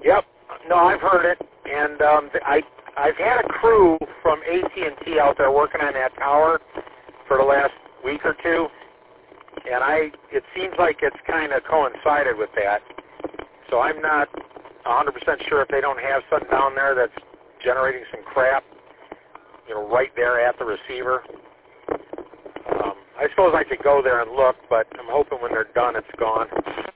Yep. No, I've heard it, and I've had a crew from AT&T out there working on that tower for the last week or two, and it seems like it's kind of coincided with that. So I'm not 100% sure if they don't have something down there that's generating some crap, right there at the receiver. I suppose I could go there and look, but I'm hoping when they're done, it's gone.